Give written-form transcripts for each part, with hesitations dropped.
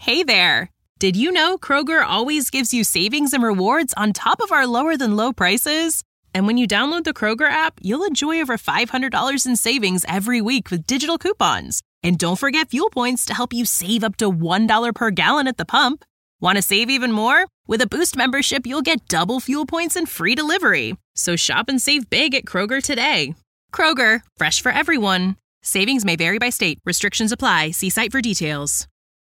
Hey there! Did you know Kroger always gives you savings and rewards on top of our lower-than-low prices? And when you download the Kroger app, you'll enjoy over $500 in savings every week with digital coupons. And don't forget fuel points to help you save up to $1 per gallon at the pump. Want to save even more? With a Boost membership, you'll get double fuel points and free delivery. So shop and save big at Kroger today. Kroger, fresh for everyone. Savings may vary by state. Restrictions apply. See site for details.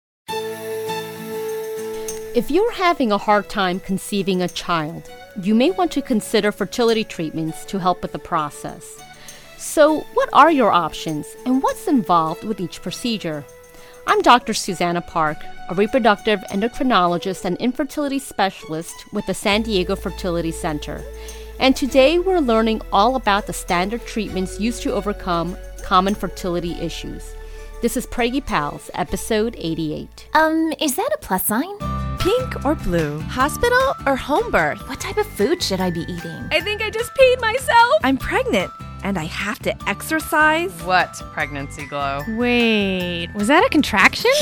If you're having a hard time conceiving a child, you may want to consider fertility treatments to help with the process. So, what are your options and what's involved with each procedure? I'm Dr. Susanna Park, a reproductive endocrinologist and infertility specialist with the San Diego Fertility Center. And today we're learning all about the standard treatments used to overcome common fertility issues. This is Preggy Pals, episode 88. Is that a plus sign? Pink or blue? Hospital or home birth? What type of food should I be eating? I think I just peed myself. I'm pregnant and I have to exercise. What pregnancy glow? Wait, was that a contraction?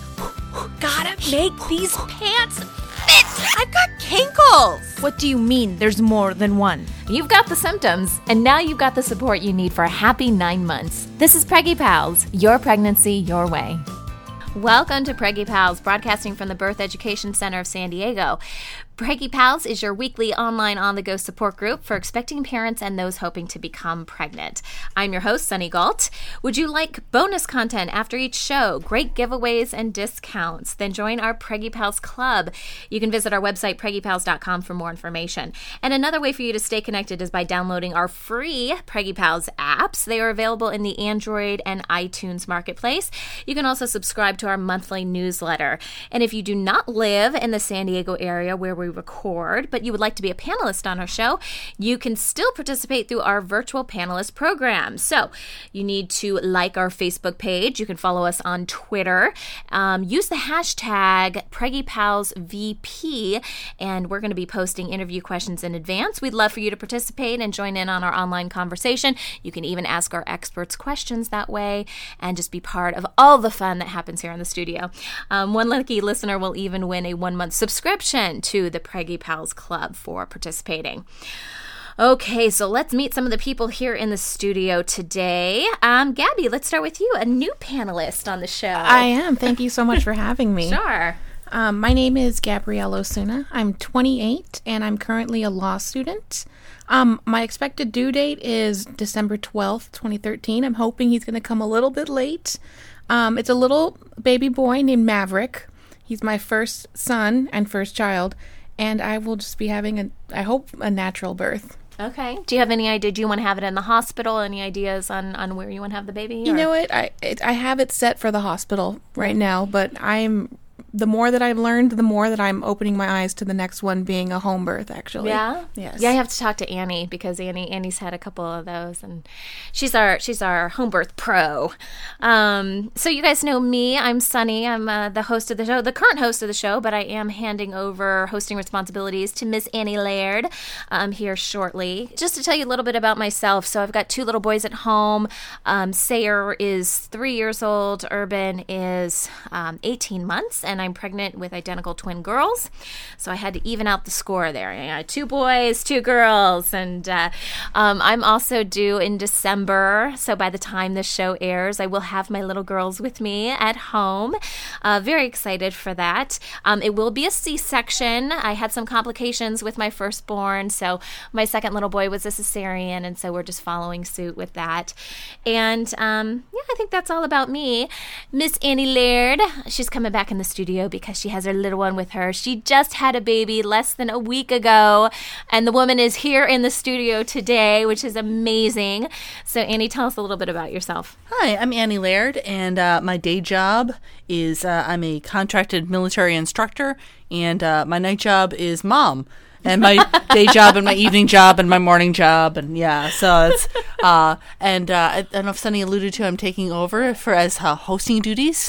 Gotta make these pants fit. I've got kinkles. What do you mean there's more than one? You've got the symptoms, and now you've got the support you need for a happy 9 months. This is Preggy Pals, your pregnancy your way. Welcome to Preggy Pals, broadcasting from the Birth Education Center of San Diego. Preggy Pals is your weekly online on-the-go support group for expecting parents and those hoping to become pregnant. I'm your host, Sunny Galt. Would you like bonus content after each show, great giveaways and discounts? Then join our Preggy Pals Club. You can visit our website, preggypals.com, for more information. And another way for you to stay connected is by downloading our free Preggy Pals apps. They are available in the Android and iTunes marketplace. You can also subscribe to our monthly newsletter. And if you do not live in the San Diego area where we record, but you would like to be a panelist on our show, you can still participate through our virtual panelist program. So you need to like our Facebook page. You can follow us on Twitter. Use the hashtag PreggyPalsVP, and we're going to be posting interview questions in advance. We'd love for you to participate and join in on our online conversation. You can even ask our experts questions that way and just be part of all the fun that happens here in the studio. One lucky listener will even win a 1-month subscription to the Preggy Pals Club for participating. Okay, so let's meet some of the people here in the studio today. Gabby, let's start with you, a new panelist on the show. I am. Thank you so much for having me. Sure. My name is Gabrielle Osuna. I'm 28, and I'm currently a law student. My expected due date is December 12th, 2013. I'm hoping he's going to come a little bit late. It's a little baby boy named Maverick. He's my first son and first child, and I will just be having, I hope, a natural birth. Okay. Do you have any idea? Do you want to have it in the hospital? Any ideas on where you want to have the baby? You know what? I have it set for the hospital right now, but the more that I've learned, the more that I'm opening my eyes to the next one being a home birth, actually. Yeah? Yes. Yeah, I have to talk to Annie because Annie's had a couple of those, and she's our home birth pro. So you guys know me. I'm Sunny. I'm the host of the show, the current host of the show, but I am handing over hosting responsibilities to Miss Annie Laird here shortly. Just to tell you a little bit about myself, so I've got 2 little boys at home. Sayer is 3 years old. Urban is 18 months, and I'm pregnant with identical twin girls, so I had to even out the score there. I had 2 boys, 2 girls, and I'm also due in December, so by the time this show airs, I will have my little girls with me at home. Very excited for that. It will be a C-section. I had some complications with my firstborn, so my second little boy was a cesarean, and so we're just following suit with that. And I think that's all about me. Miss Annie Laird, she's coming back in the studio because she has her little one with her. She just had a baby less than a week ago, and the woman is here in the studio today, which is amazing. So Annie, tell us a little bit about yourself. Hi, I'm Annie Laird, and my day job is I'm a contracted military instructor, and my night job is mom. And my day job and my evening job and my morning job, and yeah, so it's I don't know if Sunny alluded to, I'm taking over as hosting duties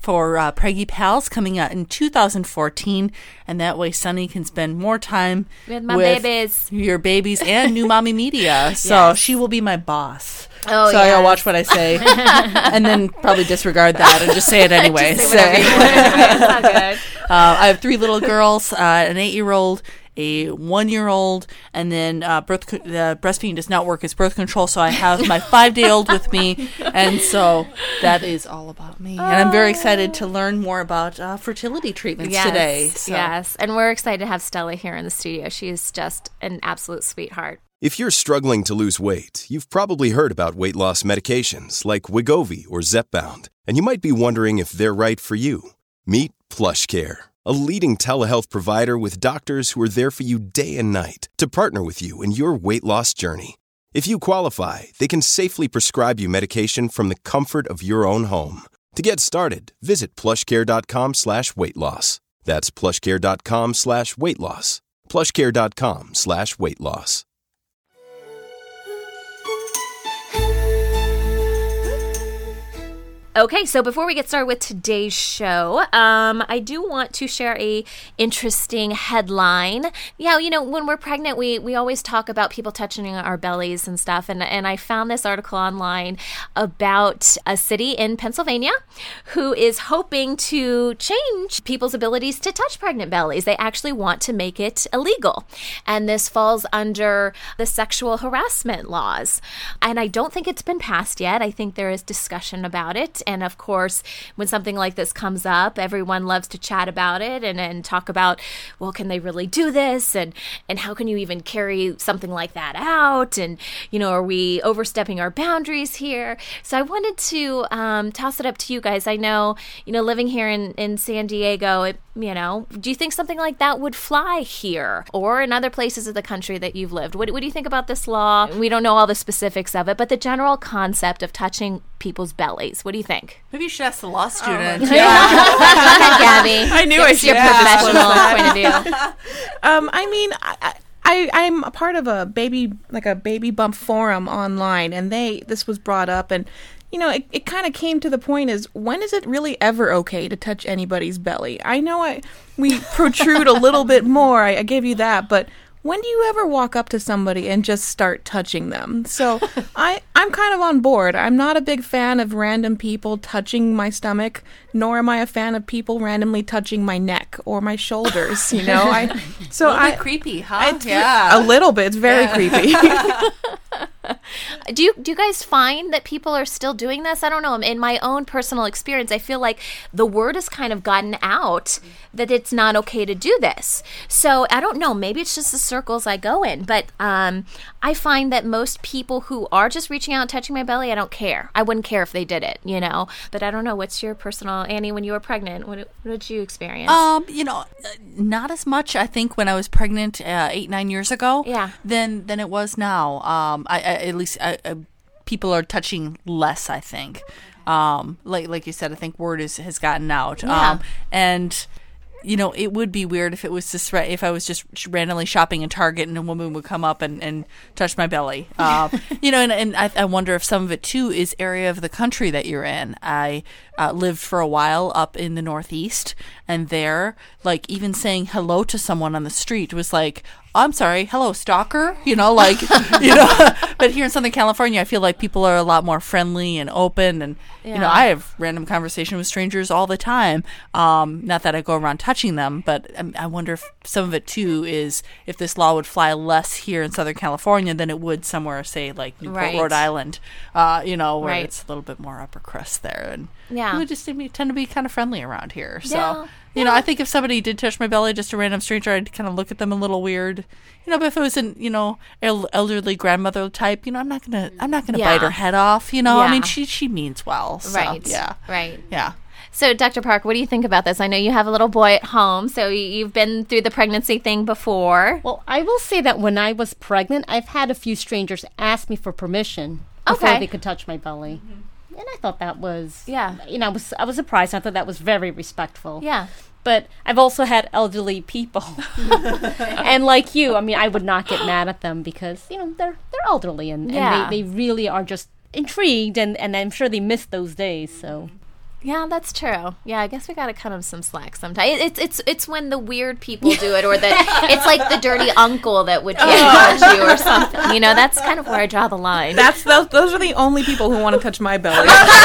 for Preggy Pals coming out in 2014, and that way Sunny can spend more time with my babies, your babies, and New Mommy Media. So she will be my boss. Oh, so I'll watch what I say, and then probably disregard that and just say it anyway. Just say it's all good. I have 3 little girls, an 8-year-old, a 1-year-old, and then breastfeeding does not work as birth control, so I have my 5-day-old with me, and so that is all about me. And I'm very excited to learn more about fertility treatments today. So. Yes, and we're excited to have Stella here in the studio. She is just an absolute sweetheart. If you're struggling to lose weight, you've probably heard about weight loss medications like Wegovy or Zepbound, and you might be wondering if they're right for you. Meet PlushCare, a leading telehealth provider with doctors who are there for you day and night to partner with you in your weight loss journey. If you qualify, they can safely prescribe you medication from the comfort of your own home. To get started, visit plushcare.com/weightloss. That's plushcare.com/weightloss. plushcare.com/weightloss. Okay, so before we get started with today's show, I do want to share a interesting headline. Yeah, you know, when we're pregnant, we always talk about people touching our bellies and stuff, and I found this article online about a city in Pennsylvania who is hoping to change people's abilities to touch pregnant bellies. They actually want to make it illegal, and this falls under the sexual harassment laws. And I don't think it's been passed yet. I think there is discussion about it. And of course, when something like this comes up, everyone loves to chat about it and talk about, well, can they really do this? And how can you even carry something like that out? And, you know, are we overstepping our boundaries here? So I wanted to toss it up to you guys. I know, you know, living here in San Diego, you know, do you think something like that would fly here or in other places of the country that you've lived? What do you think about this law? We don't know all the specifics of it, but the general concept of touching people's bellies. What do you think? Maybe you should ask the law student. Gabby. I knew I should your professional point of view. I mean, I'm a part of a baby bump forum online, and this was brought up, and you know, it kind of came to the point is, when is it really ever okay to touch anybody's belly? I know we protrude a little bit more, I give you that, but when do you ever walk up to somebody and just start touching them? So I'm kind of on board. I'm not a big fan of random people touching my stomach, nor am I a fan of people randomly touching my neck or my shoulders, you know? A little bit creepy, huh? A little bit. It's very creepy. Do you guys find that people are still doing this? I don't know. In my own personal experience, I feel like the word has kind of gotten out that it's not okay to do this. So I don't know. Maybe it's just the circles I go in. But I find that most people who are just reaching out and touching my belly, I don't care. I wouldn't care if they did it, you know. But I don't know. What's your personal, Annie, when you were pregnant, what did you experience? You know, not as much, I think, when I was pregnant 8-9 years ago. Yeah. Than it was now. At least people are touching less, I think. Like you said, I think word has gotten out. Yeah. And you know, it would be weird if it was just if I was just randomly shopping in Target and a woman would come up and touch my belly. You know, and I wonder if some of it too is area of the country that you're in. I lived for a while up in the Northeast, and there, like, even saying hello to someone on the street was like, I'm sorry, hello, stalker? You know, like, you know, but here in Southern California, I feel like people are a lot more friendly and open. And, you know, I have random conversation with strangers all the time. Not that I go around touching them, but I wonder if some of it, too, is if this law would fly less here in Southern California than it would somewhere, say, like Newport, Rhode Island, you know, where it's a little bit more upper crust there. And people just tend to be kind of friendly around here. So. You know, I think if somebody did touch my belly, just a random stranger, I'd kind of look at them a little weird. You know, but if it was an, you know, elderly grandmother type, you know, I'm not gonna bite her head off. You know, I mean, she means well. So, right. Yeah. Right. Yeah. So, Dr. Park, what do you think about this? I know you have a little boy at home, so you've been through the pregnancy thing before. Well, I will say that when I was pregnant, I've had a few strangers ask me for permission before they could touch my belly. Mm-hmm. And I thought that was, you know, I was surprised. I thought that was very respectful. Yeah. But I've also had elderly people. And like you, I mean, I would not get mad at them because, you know, they're elderly and they really are just intrigued and I'm sure they miss those days, so. Yeah, that's true. Yeah, I guess we got to cut them some slack sometimes. It's when the weird people do it, or it's like the dirty uncle that would touch you or something. You know, that's kind of where I draw the line. Those are the only people who want to touch my belly.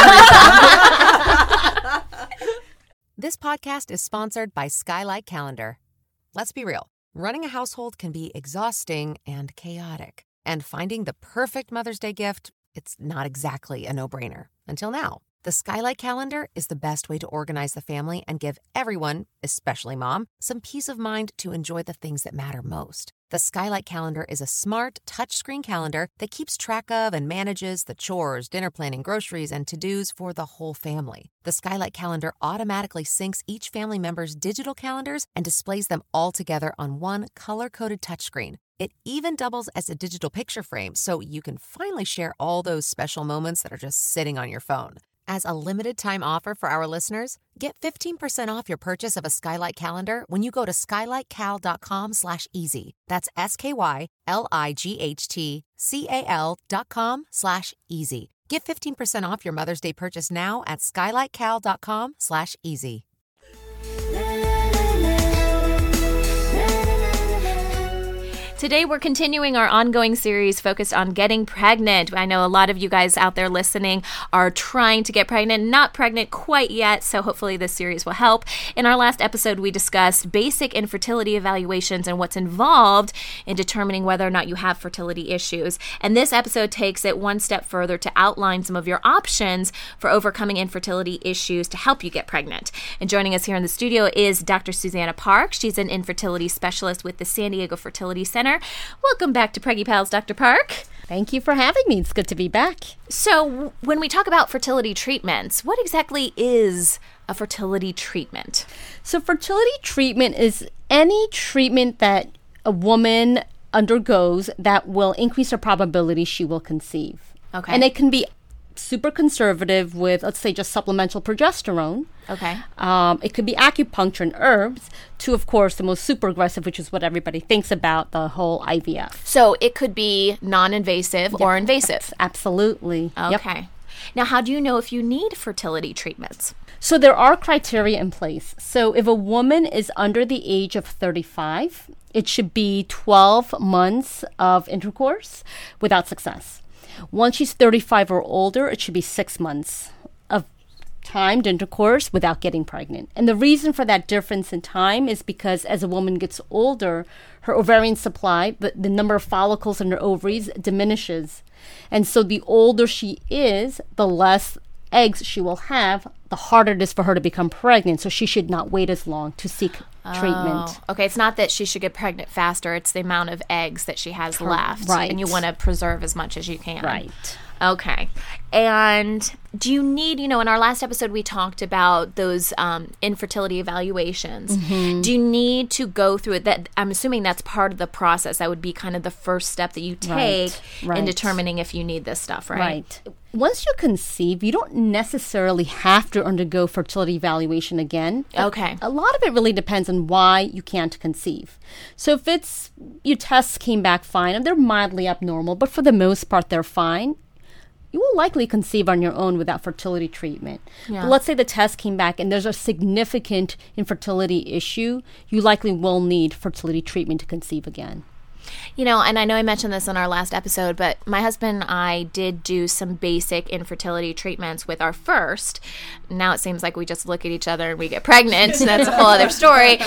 This podcast is sponsored by Skylight Calendar. Let's be real. Running a household can be exhausting and chaotic. And finding the perfect Mother's Day gift, it's not exactly a no-brainer. Until now. The Skylight Calendar is the best way to organize the family and give everyone, especially mom, some peace of mind to enjoy the things that matter most. The Skylight Calendar is a smart, touchscreen calendar that keeps track of and manages the chores, dinner planning, groceries, and to-dos for the whole family. The Skylight Calendar automatically syncs each family member's digital calendars and displays them all together on one color-coded touchscreen. It even doubles as a digital picture frame, so you can finally share all those special moments that are just sitting on your phone. As a limited-time offer for our listeners, get 15% off your purchase of a Skylight Calendar when you go to skylightcal.com/easy. That's SKYLIGHTCAL.com/easy. Get 15% off your Mother's Day purchase now at skylightcal.com/easy. Today, we're continuing our ongoing series focused on getting pregnant. I know a lot of you guys out there listening are trying to get pregnant, not pregnant quite yet, so hopefully this series will help. In our last episode, we discussed basic infertility evaluations and what's involved in determining whether or not you have fertility issues. And this episode takes it one step further to outline some of your options for overcoming infertility issues to help you get pregnant. And joining us here in the studio is Dr. Susanna Park. She's an infertility specialist with the San Diego Fertility Center. Welcome back to Preggy Pals, Dr. Park. Thank you for having me. It's good to be back. So when we talk about fertility treatments, what exactly is a fertility treatment? So fertility treatment is any treatment that a woman undergoes that will increase her probability she will conceive. Okay. And it can be super conservative with, let's say, just supplemental progesterone. Okay. It could be acupuncture and herbs to, of course, the most super aggressive, which is what everybody thinks about, the whole IVF. So it could be non-invasive or invasive. Absolutely. Okay. Yep. Now, how do you know if you need fertility treatments? So there are criteria in place. So if a woman is under the age of 35, it should be 12 months of intercourse without success. Once she's 35 or older, it should be 6 months of timed intercourse without getting pregnant. And the reason for that difference in time is because as a woman gets older, her ovarian supply, the number of follicles in her ovaries diminishes. And so the older she is, the less eggs she will have, the harder it is for her to become pregnant. So she should not wait as long to seek treatment. Okay, it's not that she should get pregnant faster, it's the amount of eggs that she has left. Right. And you want to preserve as much as you can. Right. Okay. And do you need, in our last episode we talked about those infertility evaluations. Mm-hmm. Do you need to go through it? That I'm assuming that's part of the process. That would be kind of the first step that you take in determining if you need this stuff, right? Right. Once you conceive, you don't necessarily have to undergo fertility evaluation again. Okay. A lot of it really depends on why you can't conceive. So if your tests came back fine and they're mildly abnormal, but for the most part they're fine, you will likely conceive on your own without fertility treatment. Yeah. But let's say the test came back and there's a significant infertility issue, you likely will need fertility treatment to conceive again. And I know I mentioned this in our last episode, but my husband and I did do some basic infertility treatments with our first. Now it seems like we just look at each other and we get pregnant. That's a whole other story.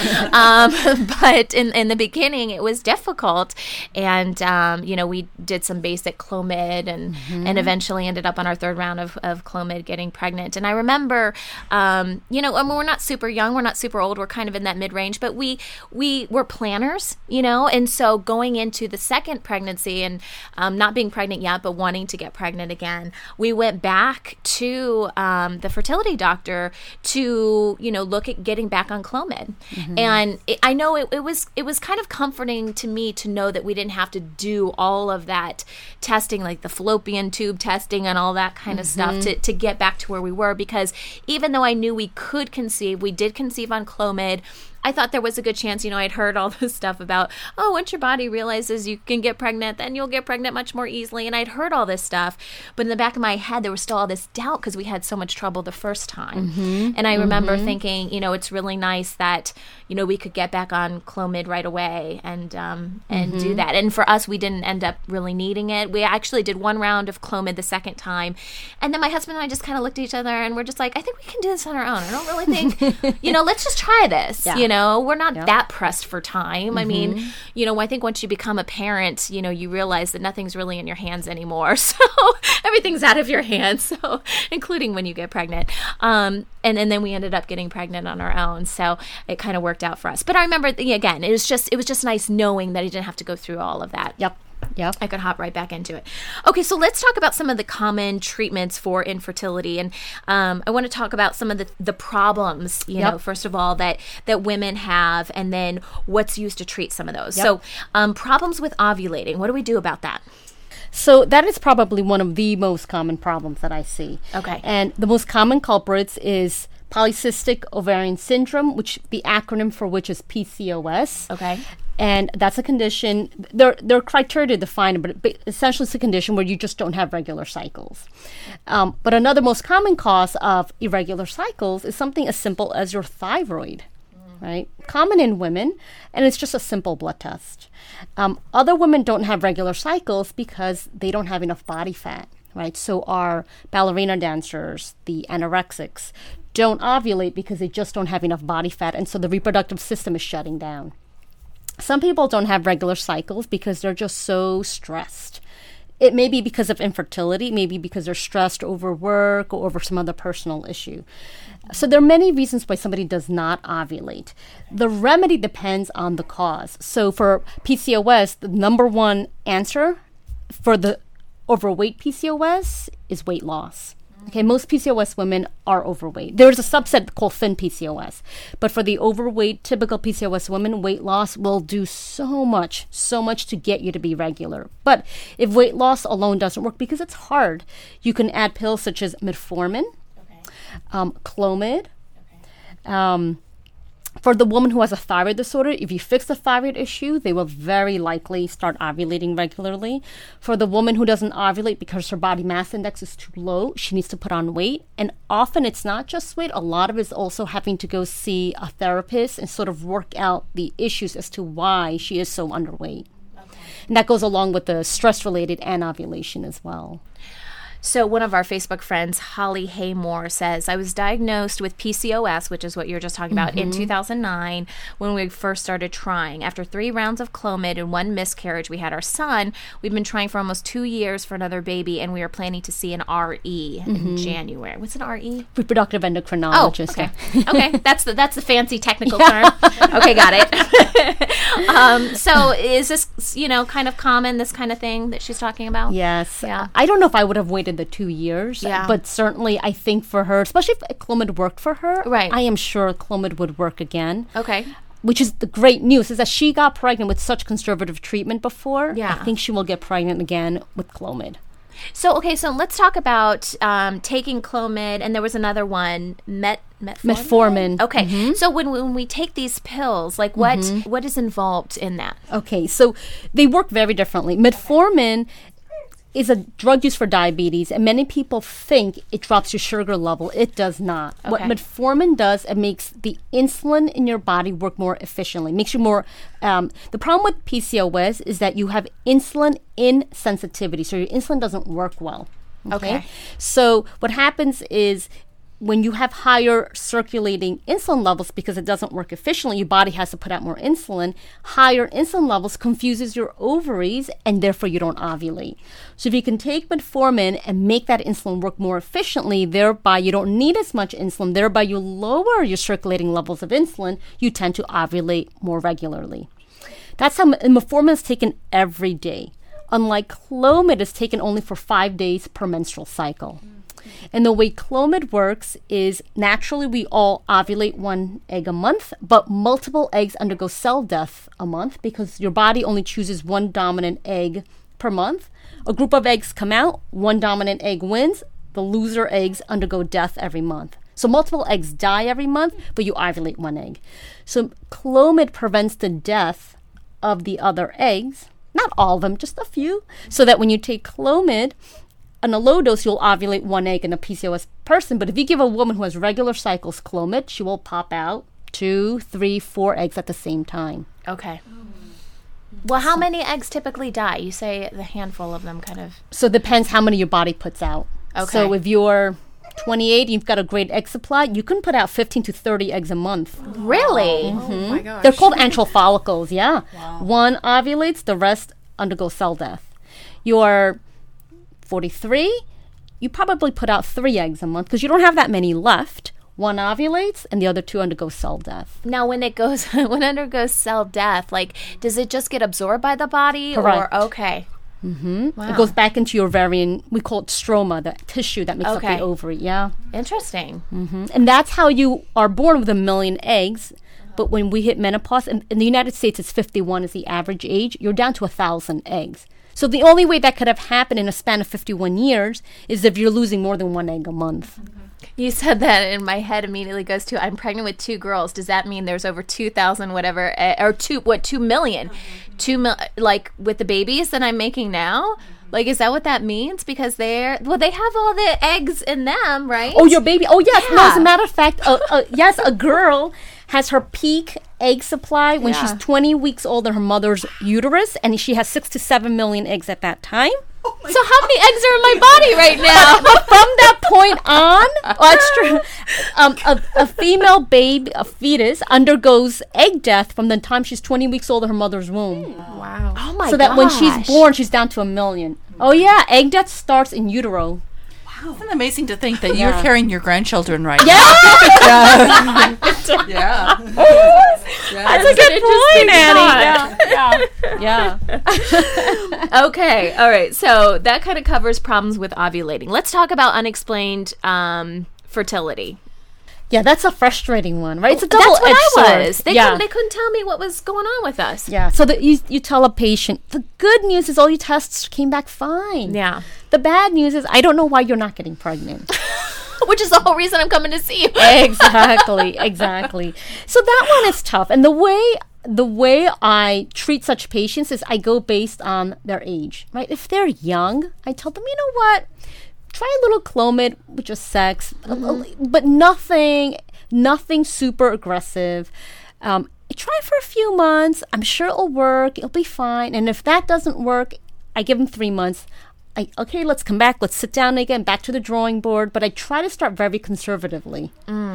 But in the beginning, it was difficult. And, we did some basic Clomid and eventually ended up on our third round of Clomid getting pregnant. And I remember, we're not super young, we're not super old, we're kind of in that mid-range, but we were planners, and so going into the second pregnancy and not being pregnant yet, but wanting to get pregnant again, we went back to the fertility doctor to, look at getting back on Clomid. Mm-hmm. And I know it was kind of comforting to me to know that we didn't have to do all of that testing, like the fallopian tube testing and all that kind of stuff to get back to where we were, because even though I knew we could conceive, we did conceive on Clomid. I thought there was a good chance, I'd heard all this stuff about, once your body realizes you can get pregnant, then you'll get pregnant much more easily. And I'd heard all this stuff, but in the back of my head, there was still all this doubt because we had so much trouble the first time. And I remember thinking, it's really nice that, we could get back on Clomid right away and do that. And for us, we didn't end up really needing it. We actually did one round of Clomid the second time. And then my husband and I just kind of looked at each other and we're just like, I think we can do this on our own. I don't really think, let's just try this. We're not that pressed for time. I mean, I think once you become a parent, you realize that nothing's really in your hands anymore. So everything's out of your hands, so including when you get pregnant. And then we ended up getting pregnant on our own. So it kind of worked out for us. But I remember, again, it was just nice knowing that I didn't have to go through all of that. Yep. I could hop right back into it. Okay, so let's talk about some of the common treatments for infertility. And I want to talk about some of the problems, first of all, that women have, and then what's used to treat some of those. So problems with ovulating, what do we do about that? So that is probably one of the most common problems that I see. Okay. And the most common culprits is polycystic ovarian syndrome, which the acronym for which is PCOS. Okay. And that's a condition, there are criteria to define it, but essentially it's a condition where you just don't have regular cycles. But another most common cause of irregular cycles is something as simple as your thyroid, right? Common in women, and it's just a simple blood test. Other women don't have regular cycles because they don't have enough body fat, right? So our ballerina dancers, the anorexics, don't ovulate because they just don't have enough body fat, and so the reproductive system is shutting down. Some people don't have regular cycles because they're just so stressed. It may be because of infertility, maybe because they're stressed over work or over some other personal issue. So there are many reasons why somebody does not ovulate. The remedy depends on the cause. So for PCOS, the number one answer for the overweight PCOS is weight loss. Okay, most PCOS women are overweight. There's a subset called thin PCOS. But for the overweight, typical PCOS women, weight loss will do so much to get you to be regular. But if weight loss alone doesn't work, because it's hard, you can add pills such as metformin, Clomid. For the woman who has a thyroid disorder, if you fix the thyroid issue, they will very likely start ovulating regularly. For the woman who doesn't ovulate because her body mass index is too low, she needs to put on weight. And often it's not just weight. A lot of it is also having to go see a therapist and sort of work out the issues as to why she is so underweight. Okay. And that goes along with the stress-related and ovulation as well. So one of our Facebook friends, Holly Haymore, says, I was diagnosed with PCOS, which is what you were just talking about, in 2009 when we first started trying. After 3 rounds of Clomid and 1 miscarriage, we had our son. We've been trying for almost 2 years for another baby, and we are planning to see an RE in January. What's an RE? Reproductive endocrinologist. Oh, okay. Okay, that's the fancy technical term. Okay, got it. So is this, kind of common, this kind of thing that she's talking about? Yes. Yeah. I don't know if I would have waited the 2 years, but certainly I think for her, especially if Clomid worked for her, right. I am sure Clomid would work again. Okay. Which is the great news, is that she got pregnant with such conservative treatment before. Yeah. I think she will get pregnant again with Clomid. So let's talk about taking Clomid, and there was another one, metformin. Okay, so when we take these pills, like what is involved in that? Okay, so they work very differently. Metformin is a drug used for diabetes, and many people think it drops your sugar level. It does not. Okay. What metformin does, it makes the insulin in your body work more efficiently. Makes you more. The problem with PCOS is that you have insulin insensitivity, so your insulin doesn't work well. Okay. So what happens is, when you have higher circulating insulin levels, because it doesn't work efficiently, your body has to put out more insulin. Higher insulin levels confuses your ovaries, and therefore you don't ovulate. So if you can take metformin and make that insulin work more efficiently, thereby you don't need as much insulin, thereby you lower your circulating levels of insulin, you tend to ovulate more regularly. That's how metformin is taken every day. Unlike Clomid, is taken only for 5 days per menstrual cycle. And the way Clomid works is, naturally we all ovulate 1 egg a month, but multiple eggs undergo cell death a month because your body only chooses 1 dominant egg per month. A group of eggs come out, 1 dominant egg wins, the loser eggs undergo death every month. So multiple eggs die every month, but you ovulate 1 egg. So Clomid prevents the death of the other eggs, not all of them, just a few, so that when you take Clomid, on a low dose, you'll ovulate 1 egg in a PCOS person. But if you give a woman who has regular cycles Clomid, she will pop out 2, 3, 4 eggs at the same time. Okay. Well, how many eggs typically die? You say the handful of them kind of... So it depends how many your body puts out. Okay. So if you're 28, you've got a great egg supply, you can put out 15 to 30 eggs a month. Really? Mm-hmm. Oh my gosh. They're called antral follicles, yeah. Wow. One ovulates, the rest undergo cell death. You're 43, you probably put out 3 eggs a month because you don't have that many left. One ovulates and the other 2 undergo cell death. Now, when it undergoes cell death, like, does it just get absorbed by the body? Correct. Or, okay. Mm-hmm. Wow. It goes back into your ovarian, we call it stroma, the tissue that makes up the ovary, yeah. Interesting. Mm-hmm. And that's how you are born with 1 million eggs. But when we hit menopause, in the United States, it's 51 is the average age, you're down to 1,000 eggs. So the only way that could have happened in a span of 51 years is if you're losing more than 1 egg a month. You said that, and my head immediately goes to, I'm pregnant with 2 girls. Does that mean there's over 2,000 whatever, or 2 million? 2 like, with the babies that I'm making now? Like, is that what that means? Because they have all the eggs in them, right? Oh, your baby. Oh, yes. Yeah. No, as a matter of fact, yes, a girl has her peak egg supply when she's 20 weeks old in her mother's uterus, and she has 6 to 7 million eggs at that time. So how many eggs are in my body right now? But from that point on, a female baby, a fetus, undergoes egg death from the time she's 20 weeks old in her mother's womb. Wow. Oh my gosh. So that when she's born, she's down to 1 million. Oh yeah, egg death starts in utero. Isn't it amazing to think that you're carrying your grandchildren right Yeah. now? Yeah. That's a good point, Annie. Yeah. Okay, all right. So that kind of covers problems with ovulating. Let's talk about unexplained fertility. Yeah, that's a frustrating one, right? It's a double-edged That's what I was. sword. They couldn't tell me what was going on with us. Yeah, so you tell a patient, the good news is all your tests came back fine. Yeah. The bad news is I don't know why you're not getting pregnant. Which is the whole reason I'm coming to see you. Exactly. So that one is tough. And the way I treat such patients is I go based on their age, right? If they're young, I tell them, you know what? Try a little Clomid with just sex, but nothing super aggressive. Try for a few months. I'm sure it'll work. It'll be fine. And if that doesn't work, I give them 3 months. Okay, let's come back. Let's sit down again, back to the drawing board. But I try to start very conservatively.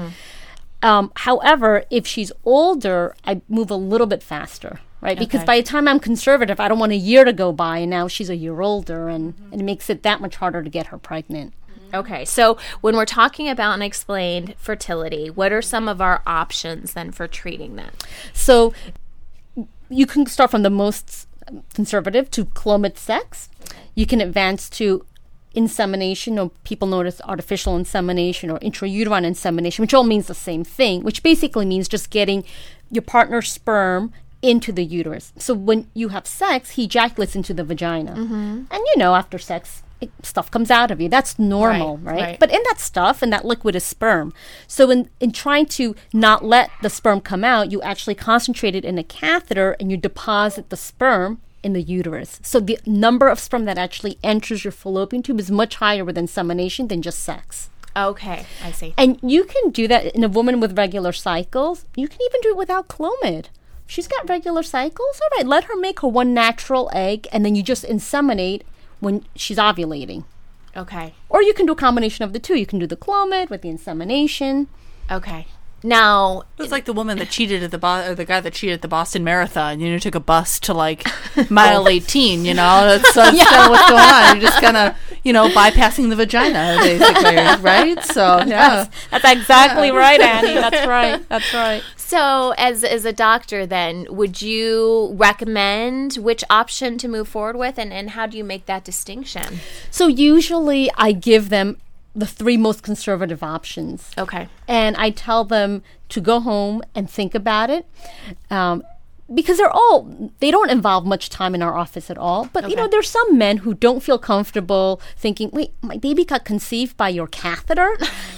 However, if she's older, I move a little bit faster, right? Because by the time I'm conservative, I don't want a year to go by, and now she's a year older, and it makes it that much harder to get her pregnant. Okay, so when we're talking about unexplained fertility, what are some of our options then for treating that? So you can start from the most conservative to Clomid sex. You can advance to insemination, or people know it as artificial insemination or intrauterine insemination, which all means the same thing, which basically means just getting your partner's sperm into the uterus. So when you have sex, he ejaculates into the vagina. And after sex, stuff comes out of you. That's normal, right? But in that stuff, and that liquid is sperm. So in trying to not let the sperm come out, you actually concentrate it in a catheter and you deposit the sperm in the uterus. So the number of sperm that actually enters your fallopian tube is much higher with insemination than just sex. Okay, I see. And you can do that in a woman with regular cycles. You can even do it without Clomid. She's got regular cycles. All right, let her make her 1 natural egg, and then you just inseminate when she's ovulating. Okay. Or you can do a combination of the two. You can do the Clomid with the insemination. Okay. Now, it was like the woman that cheated at the guy that cheated at the Boston Marathon. Took a bus to like mile 18. That's kind of what's going on. You're just kind of bypassing the vagina, basically, right? So yeah, that's exactly right, Annie. That's right. So, as a doctor, then, would you recommend which option to move forward with, and how do you make that distinction? So usually, I give them the 3 most conservative options. Okay. And I tell them to go home and think about it. Because they don't involve much time in our office at all. But, there's some men who don't feel comfortable thinking, wait, my baby got conceived by your catheter?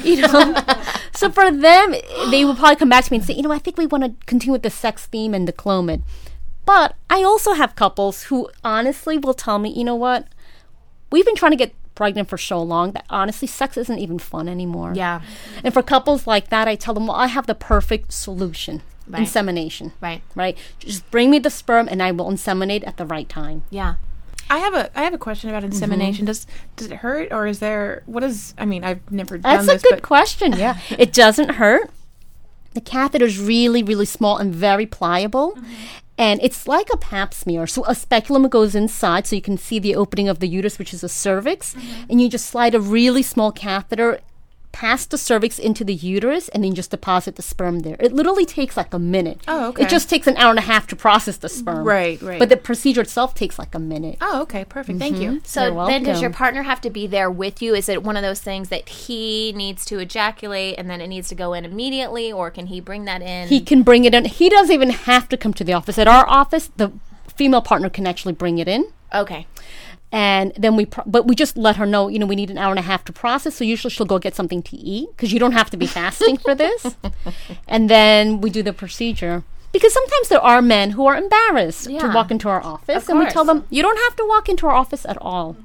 So for them, they will probably come back to me and say, I think we want to continue with the sex theme and the Clomid. But I also have couples who honestly will tell me, you know what, we've been trying to get pregnant for so long that honestly sex isn't even fun anymore. Yeah. And for couples like that, I tell them, well, I have the perfect solution. Right. Insemination. Right. Just bring me the sperm and I will inseminate at the right time. Yeah. I have a question about insemination. Does it hurt, or is there I've never done That's this. a good question. Yeah. It doesn't hurt. The catheter is really, really small and very pliable. And it's like a pap smear. So a speculum goes inside so you can see the opening of the uterus, which is the cervix. And you just slide a really small catheter past the cervix into the uterus and then just deposit the sperm there. It literally takes like a minute. Oh, okay. It just takes an hour and a half to process the sperm. Right. But the procedure itself takes like a minute. Oh, okay. Perfect. Thank you. So You're then does welcome. your partner have to be there with you? Is it one of those things that he needs to ejaculate and then it needs to go in immediately, or can he bring that in? He can bring it in. He doesn't even have to come to the office. At our office, the female partner can actually bring it in. Okay. And then we just let her know, we need an hour and a half to process. So usually she'll go get something to eat because you don't have to be fasting for this. And then we do the procedure. Because sometimes there are men who are embarrassed to walk into our office. Of And we course. tell them, you don't have to walk into our office at all.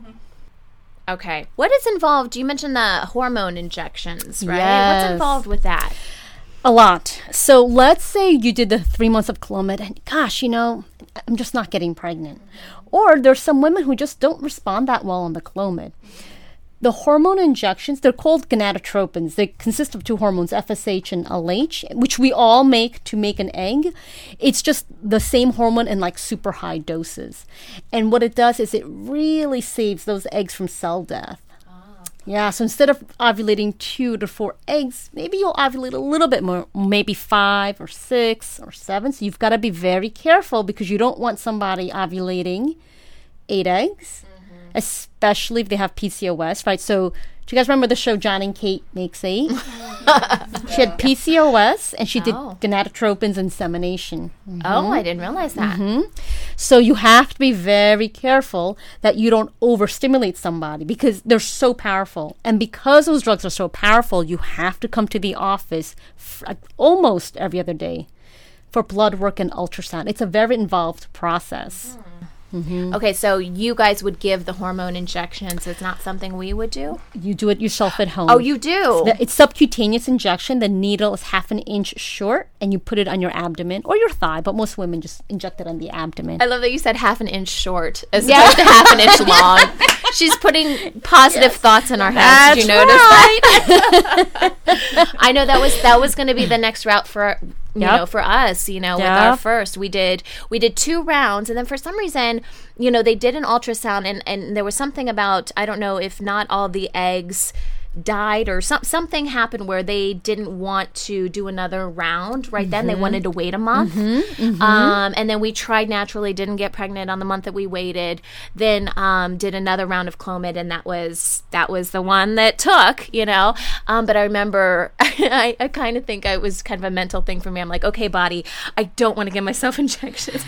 Okay. What is involved? You mentioned the hormone injections, right? Yes. What's involved with that? A lot. So let's say you did the 3 months of Clomid and gosh, I'm just not getting pregnant. Or there's some women who just don't respond that well on the Clomid. The hormone injections, they're called gonadotropins. They consist of two hormones, FSH and LH, which we all make to make an egg. It's just the same hormone in like super high doses. And what it does is it really saves those eggs from cell death. Yeah, so instead of ovulating 2 to 4 eggs, maybe you'll ovulate a little bit more, maybe 5 or 6 or 7. So you've got to be very careful because you don't want somebody ovulating 8 eggs, especially if they have PCOS, right? So do you guys remember the show John and Kate Makes 8? She had PCOS and she did gonadotropins insemination. Oh, I didn't realize that. So you have to be very careful that you don't overstimulate somebody because they're so powerful. And because those drugs are so powerful, you have to come to the office almost every other day for blood work and ultrasound. It's a very involved process. Okay, so you guys would give the hormone injections. It's not something we would do? You do it yourself at home. Oh, you do? It's subcutaneous injection. The needle is 1/2 inch short, and you put it on your abdomen or your thigh, but most women just inject it on the abdomen. I love that you said 1/2 inch short as opposed to 1/2 inch long. She's putting positive thoughts in our heads. Did you notice that? I know that was going to be the next route for for us, with our first. We did 2 rounds, and then for some reason, they did an ultrasound, and there was something about, I don't know if not all the eggs died or something happened where they didn't want to do another round then. They wanted to wait a month. And then we tried naturally, didn't get pregnant on the month that we waited, then did another round of Clomid, and that was the one that took, but I remember I kind of think it was kind of a mental thing for me. I'm like, okay, body, I don't want to give myself injections.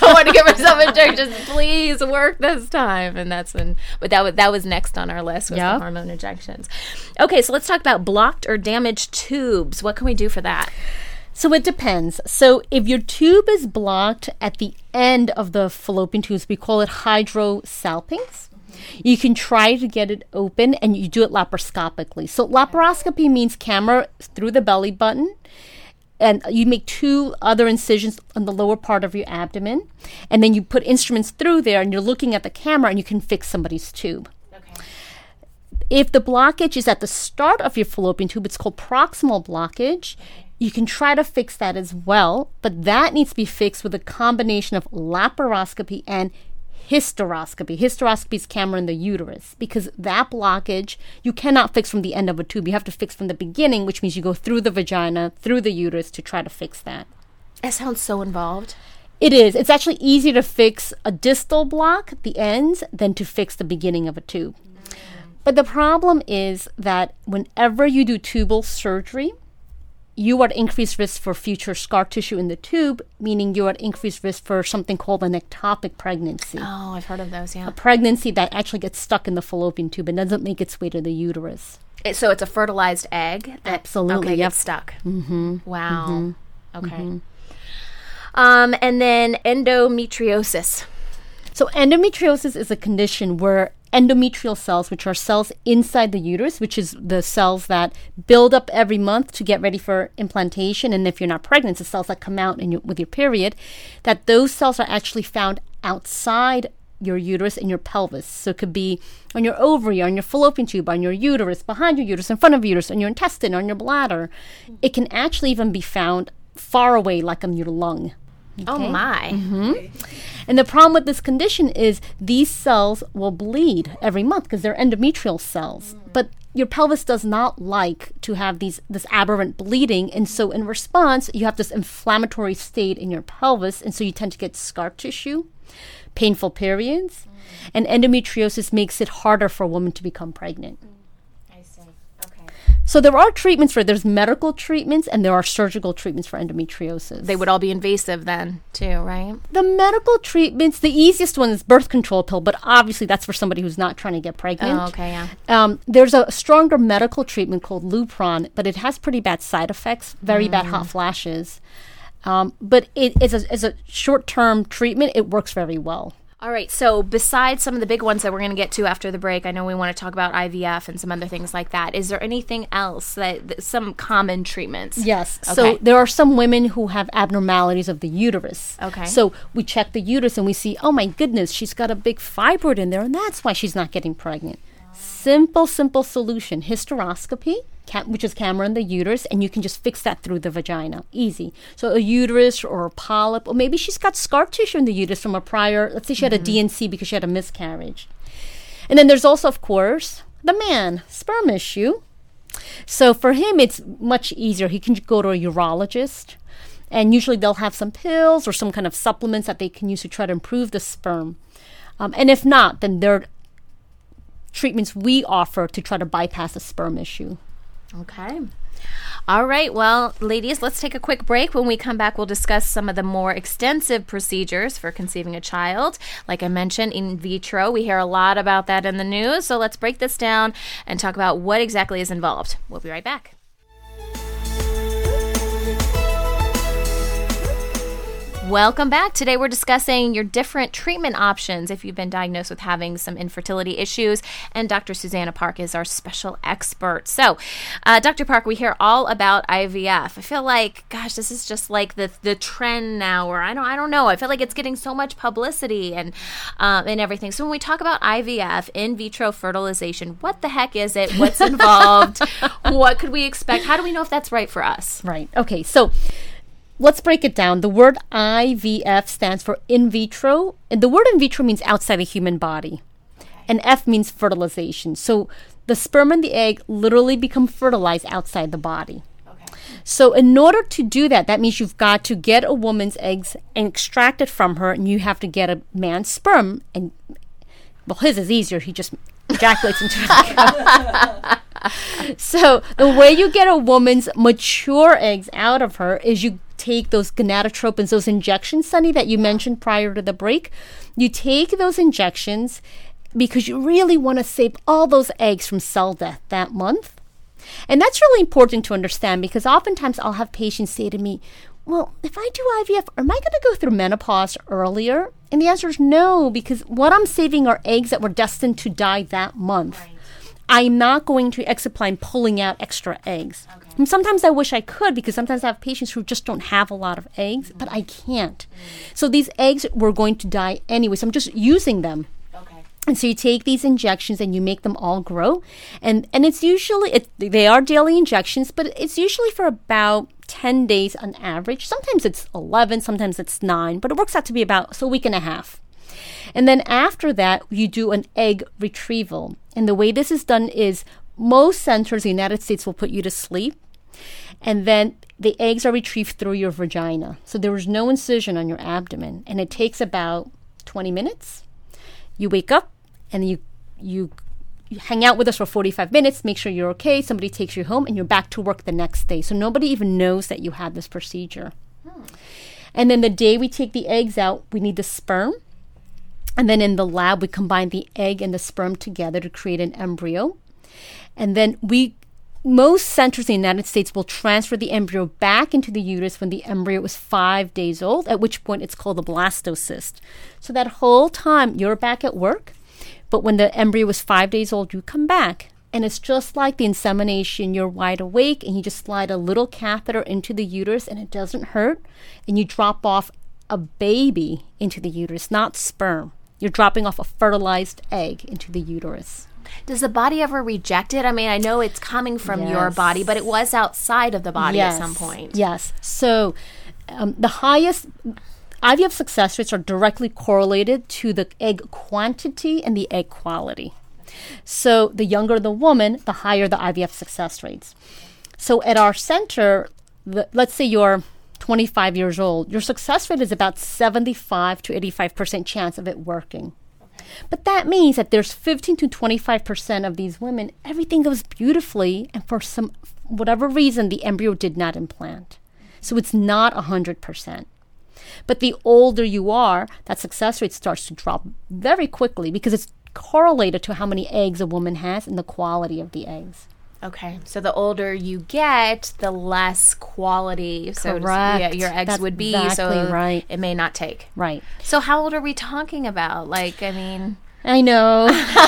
Please work this time. And that's when, but that was next on our list was the hormone injections. Okay, so let's talk about blocked or damaged tubes. What can we do for that? So it depends. So if your tube is blocked at the end of the fallopian tubes, we call it hydrosalpinx. You can try to get it open, and you do it laparoscopically. So laparoscopy means camera through the belly button, and you make 2 other incisions on the lower part of your abdomen, and then you put instruments through there, and you're looking at the camera, and you can fix somebody's tube. If the blockage is at the start of your fallopian tube, it's called proximal blockage. You can try to fix that as well, but that needs to be fixed with a combination of laparoscopy and hysteroscopy. Hysteroscopy is camera in the uterus, because that blockage you cannot fix from the end of a tube. You have to fix from the beginning, which means you go through the vagina, through the uterus to try to fix that. That sounds so involved. It is. It's actually easier to fix a distal block, the ends, than to fix the beginning of a tube. But the problem is that whenever you do tubal surgery, you are at increased risk for future scar tissue in the tube, meaning you're at increased risk for something called an ectopic pregnancy. Oh, I've heard of those, yeah. A pregnancy that actually gets stuck in the fallopian tube and doesn't make its way to the uterus. So it's a fertilized egg? Absolutely, gets stuck. Wow. Okay. And then endometriosis. So endometriosis is a condition where endometrial cells, which are cells inside the uterus, which is the cells that build up every month to get ready for implantation, and if you're not pregnant, the cells that come out with your period, that those cells are actually found outside your uterus and your pelvis. So it could be on your ovary, on your fallopian tube, on your uterus, behind your uterus, in front of your uterus, on your intestine, on your bladder. It can actually even be found far away, like on your lung. Okay? Oh my. And the problem with this condition is these cells will bleed every month because they're endometrial cells. But your pelvis does not like to have this aberrant bleeding. And so in response, you have this inflammatory state in your pelvis. And so you tend to get scar tissue, painful periods. And endometriosis makes it harder for a woman to become pregnant. So there are treatments there's medical treatments and there are surgical treatments for endometriosis. They would all be invasive then, too, right? The medical treatments, the easiest one is birth control pill, but obviously that's for somebody who's not trying to get pregnant. Oh, okay, yeah. There's a stronger medical treatment called Lupron, but it has pretty bad side effects, very bad hot flashes. But as a short-term treatment, it works very well. All right, so besides some of the big ones that we're going to get to after the break, I know we want to talk about IVF and some other things like that. Is there anything else, some common treatments? Yes. Okay. So there are some women who have abnormalities of the uterus. Okay. So we check the uterus and we see, oh my goodness, she's got a big fibroid in there, and that's why she's not getting pregnant. Simple solution. Hysteroscopy, which is camera in the uterus, and you can just fix that through the vagina. Easy. So a uterus or a polyp, or maybe she's got scar tissue in the uterus from a prior, let's say she had a DNC because she had a miscarriage. And then there's also, of course, the man, sperm issue. So for him, it's much easier. He can go to a urologist, and usually they'll have some pills or some kind of supplements that they can use to try to improve the sperm. And if not, then there are treatments we offer to try to bypass the sperm issue. Okay. All right. Well, ladies, let's take a quick break. When we come back, we'll discuss some of the more extensive procedures for conceiving a child. Like I mentioned, in vitro, we hear a lot about that in the news. So let's break this down and talk about what exactly is involved. We'll be right back. Welcome back. Today we're discussing your different treatment options if you've been diagnosed with having some infertility issues, and Dr. Susanna Park is our special expert. So, Dr. Park, we hear all about IVF. I feel like, gosh, this is just like the trend now, or I don't know. I feel like it's getting so much publicity and everything. So when we talk about IVF, in vitro fertilization, what the heck is it? What's involved? What could we expect? How do we know if that's right for us? Right. Okay. So let's break it down. The word IVF stands for in vitro, and the word in vitro means outside the human body. And F means fertilization. So the sperm and the egg literally become fertilized outside the body. Okay. So in order to do that, that means you've got to get a woman's eggs and extract it from her, and you have to get a man's sperm. And, well, his is easier. He just ejaculates into it. So the way you get a woman's mature eggs out of her is you take those gonadotropins, those injections, Sunny, that you mentioned prior to the break. You take those injections because you really want to save all those eggs from cell death that month. And that's really important to understand because oftentimes I'll have patients say to me, well, if I do IVF, am I going to go through menopause earlier? And the answer is no, because what I'm saving are eggs that were destined to die that month. Right. I'm not going to exopline pulling out extra eggs. Okay. And sometimes I wish I could because sometimes I have patients who just don't have a lot of eggs, but I can't. So these eggs were going to die anyway, so I'm just using them. Okay. And so you take these injections and you make them all grow. And it's usually, they are daily injections, but it's usually for about 10 days on average. Sometimes it's 11, sometimes it's 9, but it works out to be about a week and a half. And then after that, you do an egg retrieval. And the way this is done is most centers in the United States will put you to sleep. And then the eggs are retrieved through your vagina. So there is no incision on your abdomen. And it takes about 20 minutes. You wake up and you hang out with us for 45 minutes, make sure you're okay. Somebody takes you home and you're back to work the next day. So nobody even knows that you had this procedure. And then the day we take the eggs out, we need the sperm. And then in the lab, we combine the egg and the sperm together to create an embryo. And then we most centers in the United States will transfer the embryo back into the uterus when the embryo is 5 days old, at which point it's called a blastocyst. So that whole time you're back at work, but when the embryo is 5 days old, you come back. And it's just like the insemination. You're wide awake and you just slide a little catheter into the uterus and it doesn't hurt. And you drop off a baby into the uterus, not sperm. You're dropping off a fertilized egg into the uterus. Does the body ever reject it? I mean, I know it's coming from your body, but it was outside of the body at some point. Yes. So the highest IVF success rates are directly correlated to the egg quantity and the egg quality. So the younger the woman, the higher the IVF success rates. So at our center, let's say you're 25 years old, your success rate is about 75 to 85% chance of it working. But that means that there's 15 to 25% of these women, everything goes beautifully, and for whatever reason, the embryo did not implant. So it's not 100%. But the older you are, that success rate starts to drop very quickly because it's correlated to how many eggs a woman has and the quality of the eggs. Okay, so the older you get, the less quality so your eggs would be. Exactly right. It may not take. Right. So how old are we talking about? Like, I mean, I know.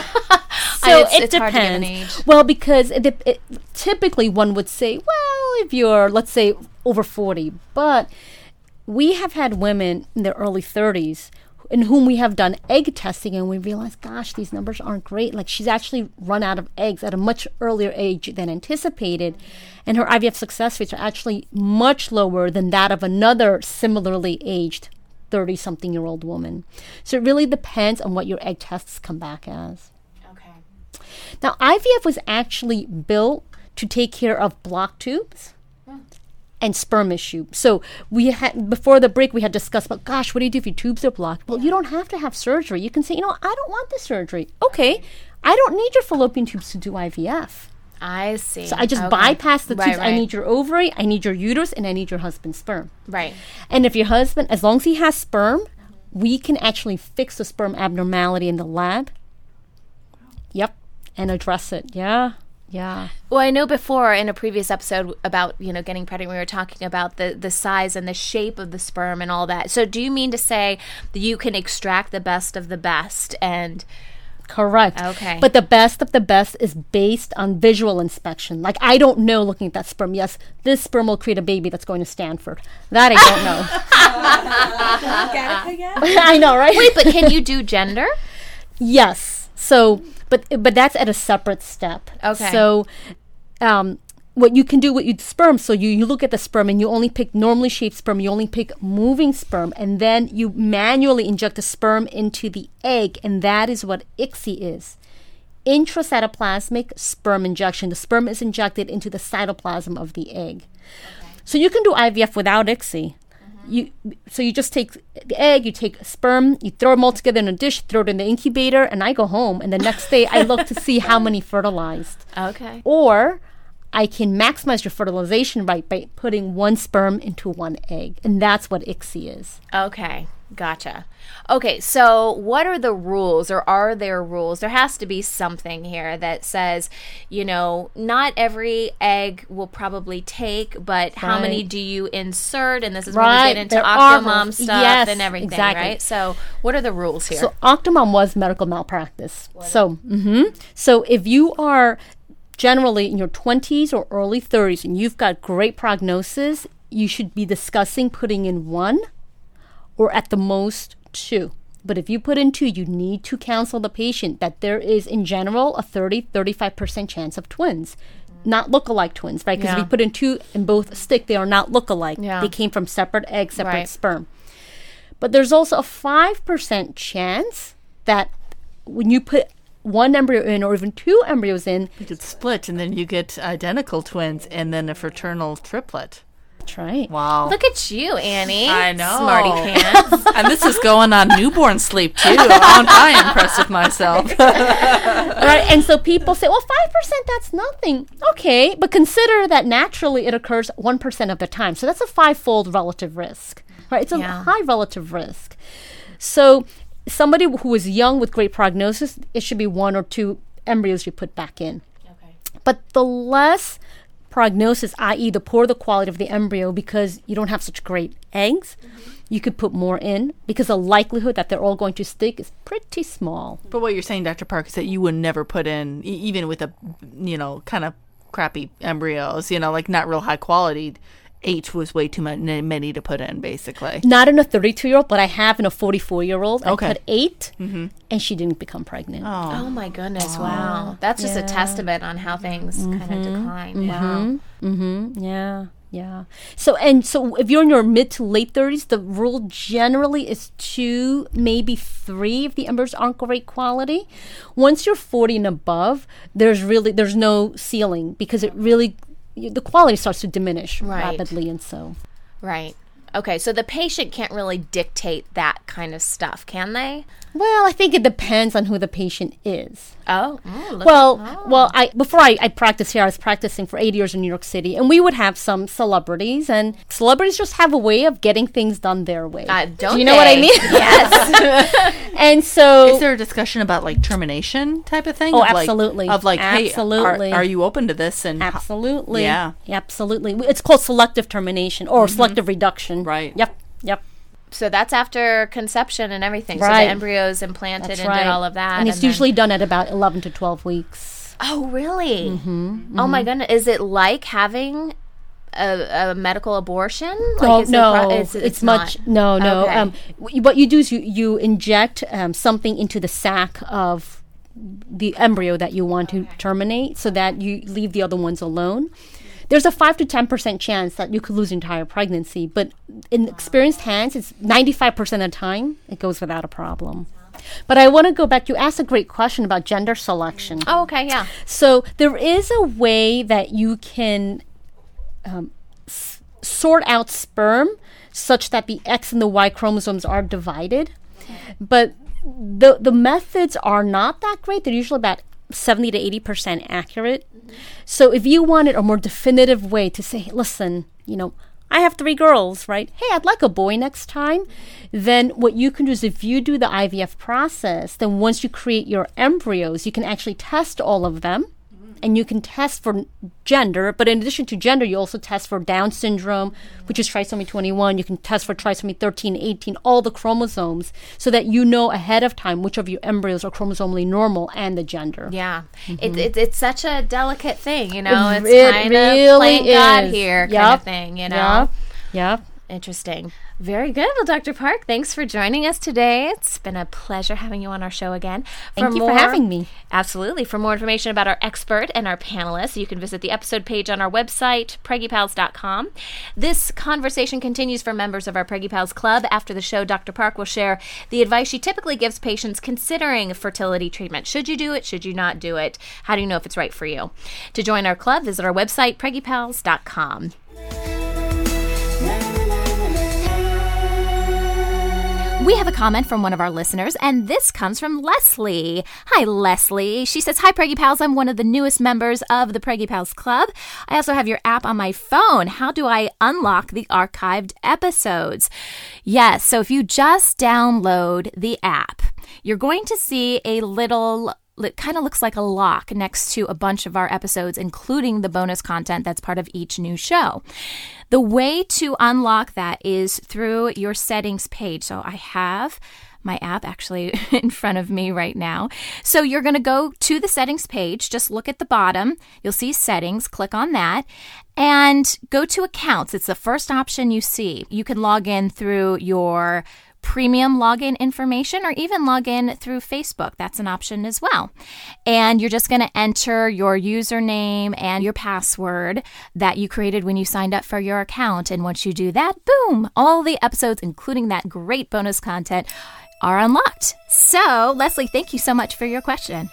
So it depends. Hard to give an age. Well, because typically one would say, well, if you're, let's say, over 40, but we have had women in their early 30s in whom we have done egg testing and we realize, gosh, these numbers aren't great. Like, she's actually run out of eggs at a much earlier age than anticipated. And her IVF success rates are actually much lower than that of another similarly aged 30-something-year-old woman. So it really depends on what your egg tests come back as. Okay. Now, IVF was actually built to take care of blocked tubes and sperm issue. So we had, before the break, we had discussed about, gosh, what do you do if your tubes are blocked? Well, you don't have to have surgery. You can say, I don't want the surgery. Okay, I don't need your fallopian tubes to do IVF. I see. So I just bypass the tubes. Right. I need your ovary, I need your uterus, and I need your husband's sperm. Right. And if your husband, as long as he has sperm, we can actually fix the sperm abnormality in the lab. Yep. And address it. Yeah. Yeah. Well, I know before in a previous episode about, getting pregnant, we were talking about the size and the shape of the sperm and all that. So do you mean to say that you can extract the best of the best and... Correct. Okay. But the best of the best is based on visual inspection. Like, I don't know looking at that sperm. Yes, this sperm will create a baby that's going to Stanford. That I don't know. I know, right? Wait, but can you do gender? Yes. So... But that's at a separate step. Okay. So what you can do with sperm, so you look at the sperm and you only pick normally shaped sperm, you only pick moving sperm, and then you manually inject the sperm into the egg, and that is what ICSI is. Intracytoplasmic sperm injection. The sperm is injected into the cytoplasm of the egg. Okay. So you can do IVF without ICSI. You just take the egg, you take sperm, you throw them all together in a dish, throw it in the incubator, and I go home. And the next day, I look to see how many fertilized. Okay. Or I can maximize your fertilization rate by putting one sperm into one egg. And that's what ICSI is. Okay. Gotcha. Okay, so what are the rules, or are there rules? There has to be something here that says, not every egg will probably take, but how many do you insert? And this is when we get into Octomom stuff and everything, right? So what are the rules here? So Octomom was medical malpractice. So if you are generally in your 20s or early 30s and you've got great prognosis, you should be discussing putting in one or at the most 2. But if you put in 2, you need to counsel the patient that there is, in general, a 30-35% chance of twins. Not look-alike twins, right? Because if you put in 2 and both stick, they are not look-alike. Yeah. They came from separate eggs, separate sperm. But there's also a 5% chance that when you put one embryo in or even 2 embryos in, you could split and then you get identical twins and then a fraternal triplet. That's right. Wow. Look at you, Annie. I know. Smarty pants. And this is going on newborn sleep, too. Aren't I impressed with myself? Right. And so people say, well, 5%, that's nothing. Okay. But consider that naturally it occurs 1% of the time. So that's a 5-fold relative risk. Right. It's a high relative risk. So somebody who is young with great prognosis, it should be 1 or 2 embryos you put back in. But the less prognosis, i.e. the poorer the quality of the embryo, because you don't have such great eggs, you could put more in because the likelihood that they're all going to stick is pretty small. But what you're saying, Dr. Park, is that you would never put in, even with a, kind of crappy embryos, like not real high quality, 8 was way too many to put in, basically. Not in a 32-year-old, but I have in a 44-year-old. Okay. I put 8, and she didn't become pregnant. Oh my goodness, wow. That's just a testament on how things kind of decline. Wow. Yeah. So if you're in your mid to late 30s, the rule generally is 2, maybe 3 if the embryos aren't great quality. Once you're 40 and above, there's no ceiling because it really, the quality starts to diminish rapidly, and so. Right. Okay, so the patient can't really dictate that kind of stuff, can they? Well, I think it depends on who the patient is. Oh. Before I practiced here, I was practicing for 8 years in New York City, and we would have some celebrities, and celebrities just have a way of getting things done their way. Do you know what I mean? Yes. And so, is there a discussion about like termination type of thing? Oh, absolutely. Hey, are you open to this? And absolutely, yeah, absolutely. It's called selective termination or selective reduction. Right. Yep. So that's after conception and everything. Right. So the embryo's implanted and did all of that. And it's usually done at about 11 to 12 weeks. Oh, really? Oh, my goodness. Is it like having a medical abortion? Like, no. It's much. No. Okay. What you do is you inject something into the sac of the embryo that you want to terminate so that you leave the other ones alone. There's a 5 to 10% chance that you could lose entire pregnancy, but in experienced hands, it's 95% of the time it goes without a problem. But I want to go back. You asked a great question about gender selection. Oh, okay, yeah. So there is a way that you can sort out sperm such that the X and the Y chromosomes are divided, but the methods are not that great. They're usually about 70 to 80% accurate. So if you wanted a more definitive way to say, listen, I have 3 girls, right? Hey, I'd like a boy next time. Then what you can do is if you do the IVF process, then once you create your embryos, you can actually test all of them. And you can test for gender, but in addition to gender, you also test for Down syndrome, which is trisomy 21. You can test for trisomy 13, 18, all the chromosomes, so that you know ahead of time which of your embryos are chromosomally normal and the gender. Yeah. It's such a delicate thing, It's kind really of playing God here kind of thing, Yep. Interesting. Very good. Well, Dr. Park, thanks for joining us today. It's been a pleasure having you on our show again. Thank you for having me. Absolutely. For more information about our expert and our panelists, you can visit the episode page on our website, PreggyPals.com. This conversation continues for members of our Preggy Pals Club. After the show, Dr. Park will share the advice she typically gives patients considering fertility treatment. Should you do it? Should you not do it? How do you know if it's right for you? To join our club, visit our website, PreggyPals.com. We have a comment from one of our listeners, and this comes from Leslie. Hi, Leslie. She says, hi, Preggy Pals. I'm one of the newest members of the Preggy Pals Club. I also have your app on my phone. How do I unlock the archived episodes? Yes, so if you just download the app, you're going to see a little... It kind of looks like a lock next to a bunch of our episodes, including the bonus content that's part of each new show. The way to unlock that is through your settings page. So I have my app actually in front of me right now. So you're going to go to the settings page, just look at the bottom. You'll see settings, click on that, and go to accounts. It's the first option you see. You can log in through your premium login information or even log in through Facebook. That's an option as well. And you're just going to enter your username and your password that you created when you signed up for your account. And once you do that, boom, all the episodes, including that great bonus content, are unlocked. So, Leslie, thank you so much for your question.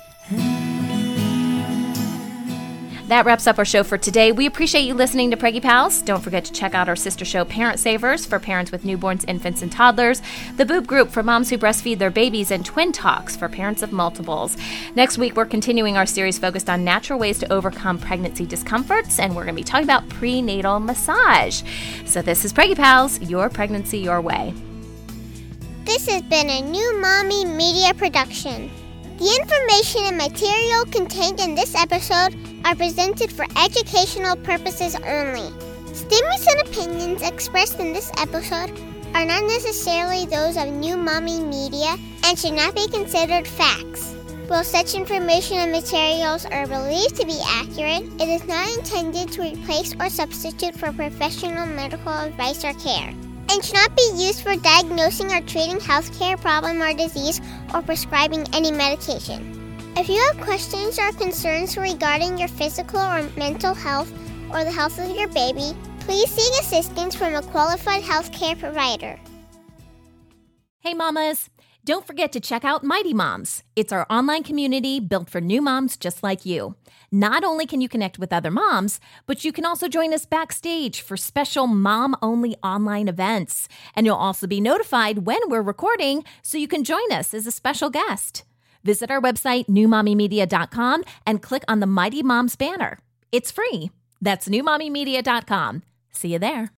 That wraps up our show for today. We appreciate you listening to Preggy Pals. Don't forget to check out our sister show, Parent Savers, for parents with newborns, infants, and toddlers, the Boob Group for moms who breastfeed their babies, and Twin Talks for parents of multiples. Next week, we're continuing our series focused on natural ways to overcome pregnancy discomforts, and we're going to be talking about prenatal massage. So this is Preggy Pals, your pregnancy your way. This has been a New Mommy Media production. The information and material contained in this episode are presented for educational purposes only. Statements and opinions expressed in this episode are not necessarily those of New Mommy Media and should not be considered facts. While such information and materials are believed to be accurate, it is not intended to replace or substitute for professional medical advice or care, and should not be used for diagnosing or treating healthcare problem or disease or prescribing any medication. If you have questions or concerns regarding your physical or mental health or the health of your baby, please seek assistance from a qualified healthcare provider. Hey mamas, don't forget to check out Mighty Moms. It's our online community built for new moms just like you. Not only can you connect with other moms, but you can also join us backstage for special mom-only online events. And you'll also be notified when we're recording so you can join us as a special guest. Visit our website, newmommymedia.com, and click on the Mighty Moms banner. It's free. That's newmommymedia.com. See you there.